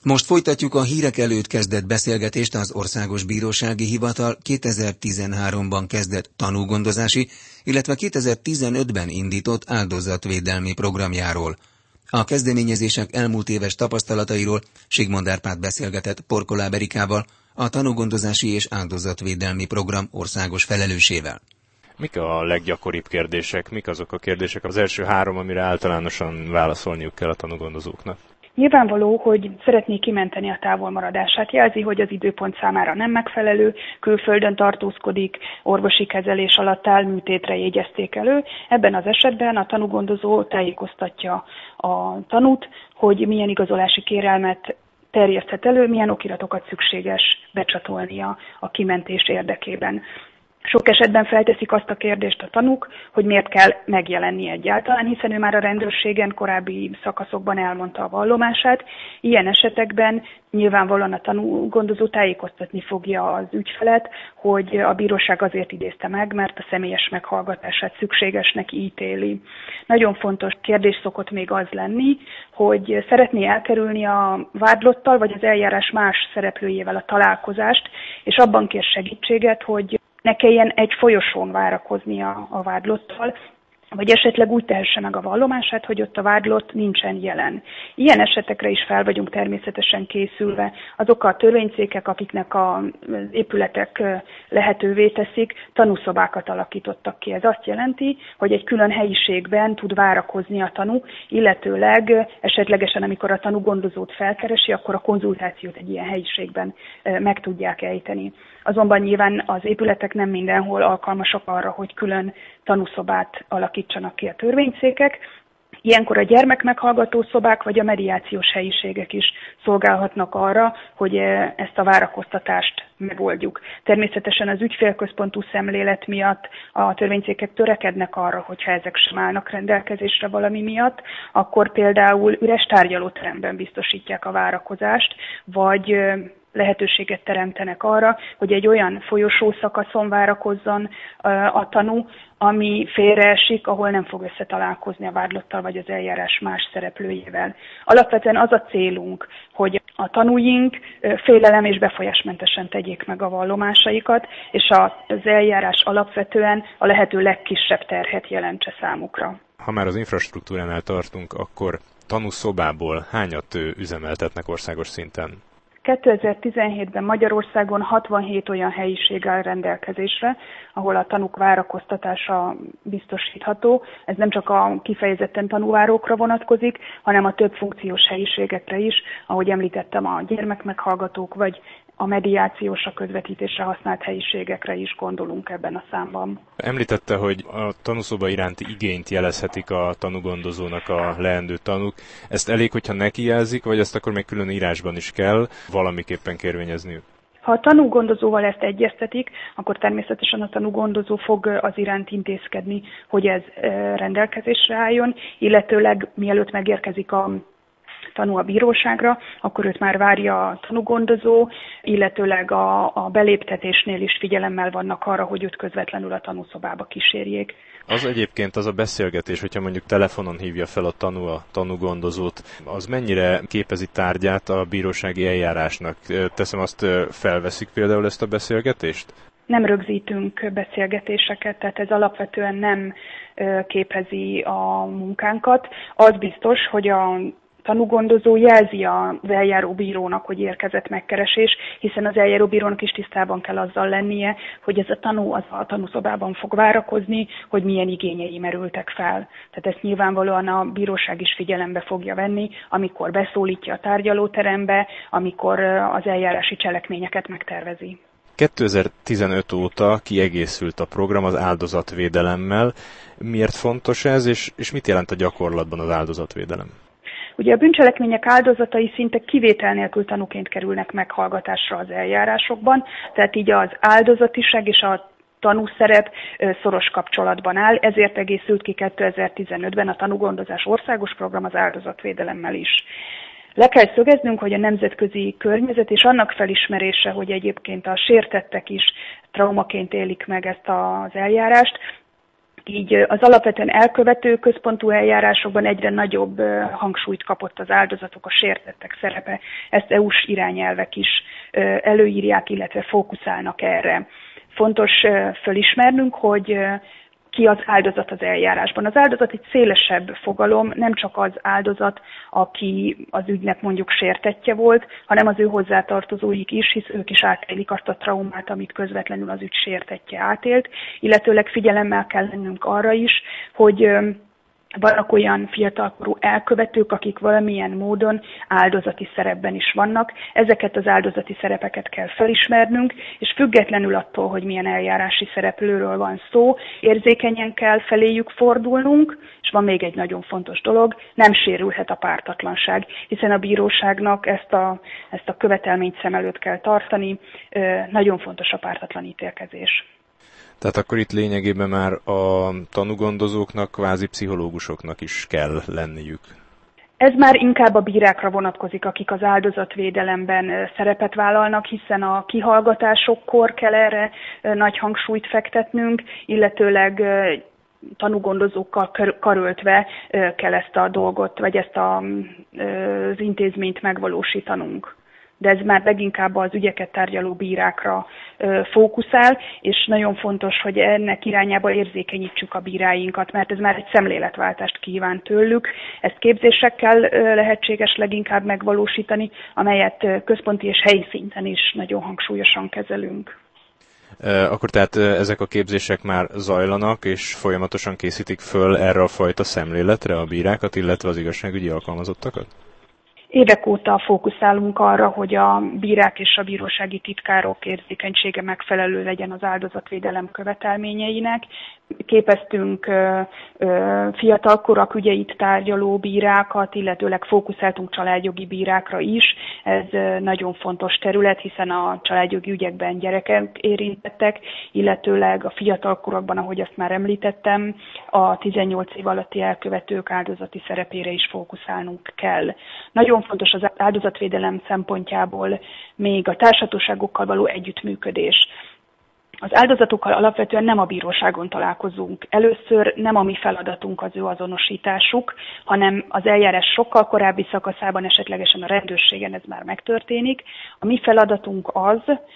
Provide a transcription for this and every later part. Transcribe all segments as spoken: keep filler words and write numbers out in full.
Most folytatjuk a hírek előtt kezdett beszélgetést az Országos Bírósági Hivatal kétezer-tizenháromban kezdett tanúgondozási, illetve kétezer-tizenötben indított áldozatvédelmi programjáról. A kezdeményezések elmúlt éves tapasztalatairól Sigmond Árpád beszélgetett Porkoláb Erikával, a tanúgondozási és áldozatvédelmi program országos felelősével. Mik a leggyakoribb kérdések, mik azok a kérdések, az első három, amire általánosan válaszolniuk kell a tanúgondozóknak? Nyilvánvaló, hogy szeretné kimenteni a távolmaradását. Jelzi, hogy az időpont számára nem megfelelő, külföldön tartózkodik, orvosi kezelés alatt áll, műtétre jegyezték elő. Ebben az esetben a tanúgondozó tájékoztatja a tanút, hogy milyen igazolási kérelmet terjeszthet elő, milyen okiratokat szükséges becsatolnia a kimentés érdekében. Sok esetben felteszik azt a kérdést a tanúk, hogy miért kell megjelenni egyáltalán, hiszen ő már a rendőrségen korábbi szakaszokban elmondta a vallomását. Ilyen esetekben nyilvánvalóan a tanúgondozó tájékoztatni fogja az ügyfelet, hogy a bíróság azért idézte meg, mert a személyes meghallgatását szükségesnek ítéli. Nagyon fontos kérdés szokott még az lenni, hogy szeretné elkerülni a vádlottal vagy az eljárás más szereplőjével a találkozást, és abban kér segítséget, hogy ne kelljen egy folyosón várakoznia a vádlottal, vagy esetleg úgy tehesse meg a vallomását, hogy ott a vádlott nincsen jelen. Ilyen esetekre is fel vagyunk természetesen készülve. Azok a törvényszékek, akiknek az épületek lehetővé teszik, tanúszobákat alakítottak ki. Ez azt jelenti, hogy egy külön helyiségben tud várakozni a tanú, illetőleg esetlegesen, amikor a tanúgondozót felkeresi, akkor a konzultációt egy ilyen helyiségben meg tudják ejteni. Azonban nyilván az épületek nem mindenhol alkalmasak arra, hogy külön tanúszobát alakítsanak ki a törvényszékek. Ilyenkor a gyermekmeghallgató szobák vagy a mediációs helyiségek is szolgálhatnak arra, hogy ezt a várakoztatást megoldjuk. Természetesen az ügyfélközpontú szemlélet miatt a törvényszékek törekednek arra, hogyha ezek sem állnak rendelkezésre valami miatt, akkor például üres tárgyalóteremben biztosítják a várakozást, vagy lehetőséget teremtenek arra, hogy egy olyan folyosó szakaszon várakozzon a tanú, ami félreesik, ahol nem fog összetalálkozni a vádlottal vagy az eljárás más szereplőjével. Alapvetően az a célunk, hogy a tanúink félelem és befolyásmentesen tegyék meg a vallomásaikat, és az eljárás alapvetően a lehető legkisebb terhet jelentse számukra. Ha már az infrastruktúránál tartunk, akkor tanúszobából hányat üzemeltetnek országos szinten? kétezer-tizenhétben Magyarországon hatvanhét olyan helyiség áll rendelkezésre, ahol a tanúk várakoztatása biztosítható. Ez nem csak a kifejezetten tanúvárókra vonatkozik, hanem a több funkciós helyiségekre is, ahogy említettem, a gyermekmeghallgatók vagy a mediációs, a közvetítésre használt helyiségekre is gondolunk ebben a számban. Említette, hogy a tanúszoba iránti igényt jelezhetik a tanúgondozónak a leendő tanúk. Ezt elég, hogyha neki jelzik, vagy ezt akkor még külön írásban is kell valamiképpen kérvényezniük? Ha a tanúgondozóval ezt egyeztetik, akkor természetesen a tanúgondozó fog az iránt intézkedni, hogy ez rendelkezésre álljon, illetőleg mielőtt megérkezik a tanú a bíróságra, akkor őt már várja a tanúgondozó, illetőleg a, a beléptetésnél is figyelemmel vannak arra, hogy őt közvetlenül a tanúszobába kísérjék. Az egyébként az a beszélgetés, hogyha mondjuk telefonon hívja fel a tanú a tanúgondozót, az mennyire képezi tárgyát a bírósági eljárásnak? Teszem azt, felveszik például ezt a beszélgetést? Nem rögzítünk beszélgetéseket, tehát ez alapvetően nem képezi a munkánkat. Az biztos, hogy a tanúgondozó jelzi az eljáróbírónak, hogy érkezett megkeresés, hiszen az eljáróbírónak is tisztában kell azzal lennie, hogy ez a tanú az a tanúszobában fog várakozni, hogy milyen igényei merültek fel. Tehát ezt nyilvánvalóan a bíróság is figyelembe fogja venni, amikor beszólítja a tárgyalóterembe, amikor az eljárási cselekményeket megtervezi. kétezer-tizenöt óta kiegészült a program az áldozatvédelemmel. Miért fontos ez, és, és mit jelent a gyakorlatban az áldozatvédelem? Ugye a bűncselekmények áldozatai szinte kivétel nélkül tanúként kerülnek meghallgatásra az eljárásokban, tehát így az áldozatiság és a tanúszerep szoros kapcsolatban áll, ezért egészült ki kétezer-tizenötben a tanúgondozás országos program az áldozatvédelemmel is. Le kell szögeznünk, hogy a nemzetközi környezet és annak felismerése, hogy egyébként a sértettek is traumaként élik meg ezt az eljárást, Így az alapvetően elkövető központú eljárásokban egyre nagyobb hangsúlyt kapott az áldozatok, a sértettek szerepe. Ezt é u-s irányelvek is előírják, illetve fókuszálnak erre. Fontos fölismernünk, hogy ki az áldozat az eljárásban. Az áldozat egy szélesebb fogalom, nem csak az áldozat, aki az ügynek mondjuk sértettje volt, hanem az ő hozzátartozóik is, hisz ők is átélik azt a traumát, amit közvetlenül az ügy sértettje átélt, illetőleg figyelemmel kell lennünk arra is, hogy vannak olyan fiatalkorú elkövetők, akik valamilyen módon áldozati szerepben is vannak. Ezeket az áldozati szerepeket kell felismernünk, és függetlenül attól, hogy milyen eljárási szereplőről van szó, érzékenyen kell feléjük fordulnunk, és van még egy nagyon fontos dolog, nem sérülhet a pártatlanság, hiszen a bíróságnak ezt a, ezt a követelményt szem előtt kell tartani, nagyon fontos a pártatlan ítélkezés. Tehát akkor itt lényegében már a tanúgondozóknak, kvázi pszichológusoknak is kell lenniük. Ez már inkább a bírákra vonatkozik, akik az áldozatvédelemben szerepet vállalnak, hiszen a kihallgatásokkor kell erre nagy hangsúlyt fektetnünk, illetőleg tanúgondozókkal karöltve kell ezt a dolgot, vagy ezt a, az intézményt megvalósítanunk. De ez már leginkább az ügyeket tárgyaló bírákra ö, fókuszál, és nagyon fontos, hogy ennek irányába érzékenyítsük a bíráinkat, mert ez már egy szemléletváltást kíván tőlük. Ezt képzésekkel ö, lehetséges leginkább megvalósítani, amelyet ö, központi és helyi szinten is nagyon hangsúlyosan kezelünk. Akkor tehát ezek a képzések már zajlanak, és folyamatosan készítik föl erre a fajta szemléletre a bírákat, illetve az igazságügyi alkalmazottakat? Évek óta fókuszálunk arra, hogy a bírák és a bírósági titkárok érzékenysége megfelelő legyen az áldozatvédelem követelményeinek. Képeztünk ö, ö, fiatalkorak ügyeit tárgyaló bírákat, illetőleg fókuszáltunk családjogi bírákra is. Ez ö, nagyon fontos terület, hiszen a családjogi ügyekben gyerekek érintettek, illetőleg a fiatalkorakban, ahogy azt már említettem, a tizennyolc év alatti elkövetők áldozati szerepére is fókuszálnunk kell. Nagyon fontos az áldozatvédelem szempontjából még a társhatóságokkal való együttműködés. Az áldozatokkal alapvetően nem a bíróságon találkozunk. Először nem a mi feladatunk az ő azonosításuk, hanem az eljárás sokkal korábbi szakaszában, esetlegesen a rendőrségen ez már megtörténik. A mi feladatunk az,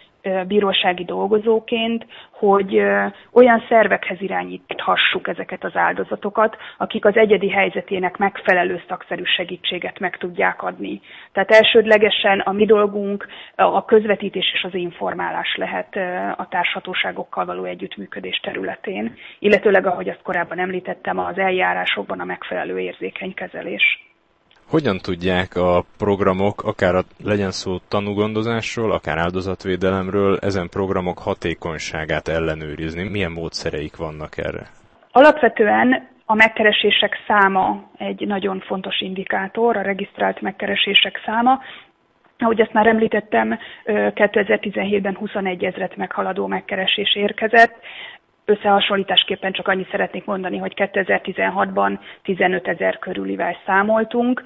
bírósági dolgozóként, hogy olyan szervekhez irányíthassuk ezeket az áldozatokat, akik az egyedi helyzetének megfelelő szakszerű segítséget meg tudják adni. Tehát elsődlegesen a mi dolgunk a közvetítés és az informálás lehet a társhatóságokkal való együttműködés területén, illetőleg, ahogy azt korábban említettem, az eljárásokban a megfelelő érzékeny kezelés. Hogyan tudják a programok, akár a, legyen szó tanúgondozásról, akár áldozatvédelemről, ezen programok hatékonyságát ellenőrizni? Milyen módszereik vannak erre? Alapvetően a megkeresések száma egy nagyon fontos indikátor, a regisztrált megkeresések száma. Ahogy ezt már említettem, kétezer-tizenhétben huszonegy ezret meghaladó megkeresés érkezett. Összehasonlításképpen csak annyit szeretnék mondani, hogy kétezer-tizenhatban tizenöt ezer körülivel számoltunk.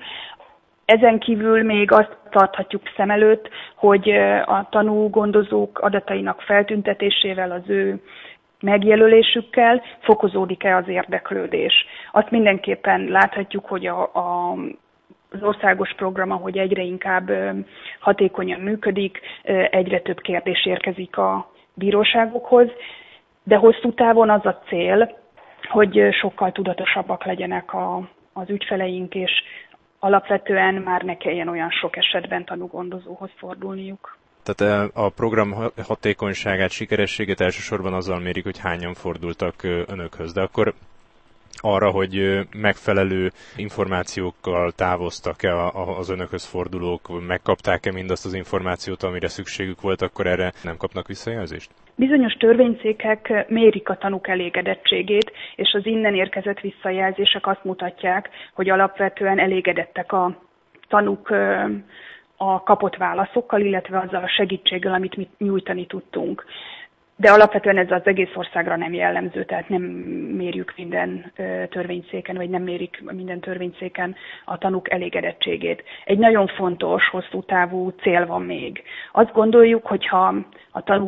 Ezen kívül még azt tarthatjuk szem előtt, hogy a tanúgondozók adatainak feltüntetésével, az ő megjelölésükkel fokozódik-e az érdeklődés. Azt mindenképpen láthatjuk, hogy a, a az országos program, ahogy egyre inkább hatékonyan működik, egyre több kérdés érkezik a bíróságokhoz, de hosszú távon az a cél, hogy sokkal tudatosabbak legyenek a, az ügyfeleink, és alapvetően már ne kelljen olyan sok esetben tanúgondozóhoz fordulniuk. Tehát a program hatékonyságát, sikerességét elsősorban azzal mérik, hogy hányan fordultak önökhöz, de akkor arra, hogy megfelelő információkkal távoztak-e az önökhöz fordulók, megkapták-e mindazt az információt, amire szükségük volt, akkor erre nem kapnak visszajelzést? Bizonyos törvényszékek mérik a tanúk elégedettségét, és az innen érkezett visszajelzések azt mutatják, hogy alapvetően elégedettek a tanúk a kapott válaszokkal, illetve azzal a segítséggel, amit mi nyújtani tudtunk. De alapvetően ez az egész országra nem jellemző, tehát nem mérjük minden törvényszéken, vagy nem mérik minden törvényszéken a tanúk elégedettségét. Egy nagyon fontos, hosszú távú cél van még. Azt gondoljuk, hogyha a tanú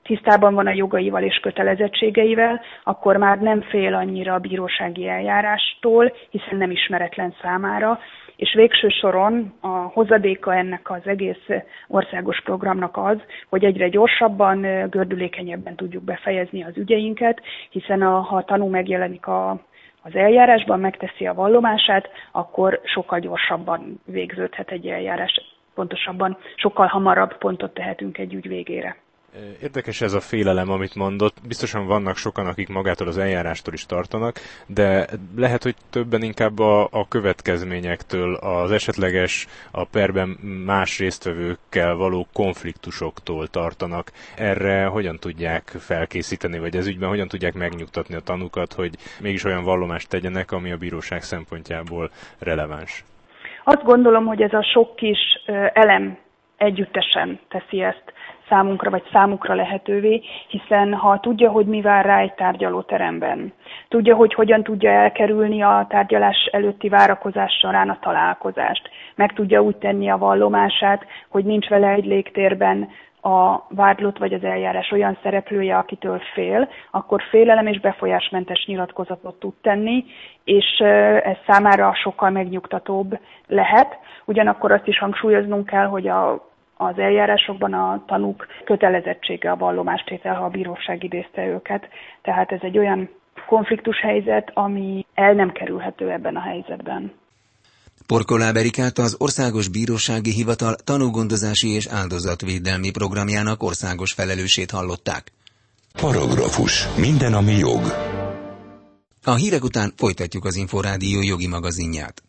tisztában van a jogaival és kötelezettségeivel, akkor már nem fél annyira a bírósági eljárástól, hiszen nem ismeretlen számára, és végső soron a hozadéka ennek az egész országos programnak az, hogy egyre gyorsabban, gördülékenyebben tudjuk befejezni az ügyeinket, hiszen a, ha a tanú megjelenik a, az eljárásban, megteszi a vallomását, akkor sokkal gyorsabban végződhet egy eljárás, pontosabban sokkal hamarabb pontot tehetünk egy ügy végére. Érdekes ez a félelem, amit mondott. Biztosan vannak sokan, akik magától az eljárástól is tartanak, de lehet, hogy többen inkább a, a következményektől, az esetleges a perben más résztvevőkkel való konfliktusoktól tartanak. Erre hogyan tudják felkészíteni, vagy ez ügyben hogyan tudják megnyugtatni a tanúkat, hogy mégis olyan vallomást tegyenek, ami a bíróság szempontjából releváns? Azt gondolom, hogy ez a sok kis elem együttesen teszi ezt számunkra, vagy számukra lehetővé, hiszen ha tudja, hogy mi vár rá egy tárgyalóteremben, tudja, hogy hogyan tudja elkerülni a tárgyalás előtti várakozás során a találkozást, meg tudja úgy tenni a vallomását, hogy nincs vele egy légtérben a vádlott vagy az eljárás olyan szereplője, akitől fél, akkor félelem és befolyásmentes nyilatkozatot tud tenni, és ez számára sokkal megnyugtatóbb lehet. Ugyanakkor azt is hangsúlyoznunk kell, hogy a az eljárásokban a tanúk kötelezettsége a vallomástétel, ha a bíróság idézte őket. Tehát ez egy olyan konfliktus helyzet, ami el nem kerülhető ebben a helyzetben. Porkoláb Erikát, az Országos Bírósági Hivatal tanúgondozási és áldozatvédelmi programjának országos felelősét hallották. Paragrafus. Minden, ami jog. A hírek után folytatjuk az Inforádió jogi magazinját.